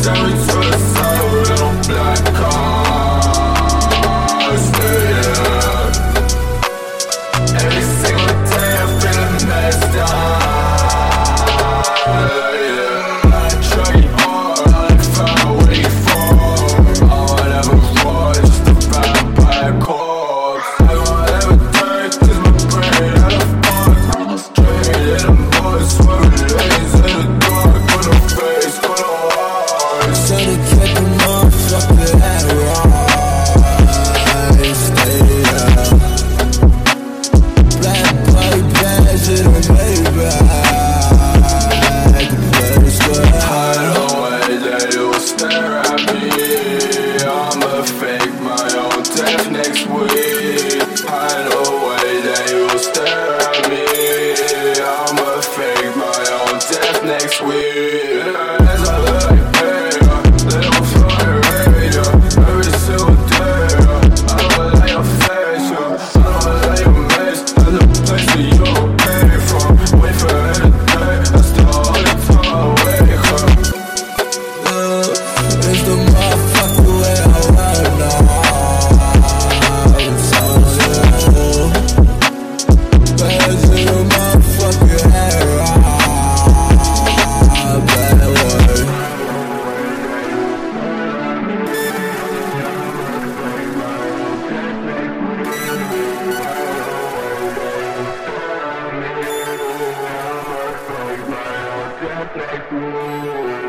Down to the soul in a black car. Yeah. Every single day I'm feeling messed up. Yeah. I try hard, I found what you for. All I ever was just a vampire corpse. I got everything 'cause my brain had a fuck. I'm straight in the mud, swerving lanes in the dark. Got no face, got no heart. Should've kept the motherfucker at rise. Stay up. Black boy bags in a Maybach. The place where Hide away that you will stare at me. I'ma fake my own death next week. Hide away that you will stare at me. I'ma fake my own death next week. As I lay here, they don't feel like radio. Every single day, I don't like your face, I don't like your mess. And the place that you came from, wait for every day. That's the only time I wake up. it's the motherfucker way I ride now. So yeah, bags in a motherfucker at rise. Bad word. Like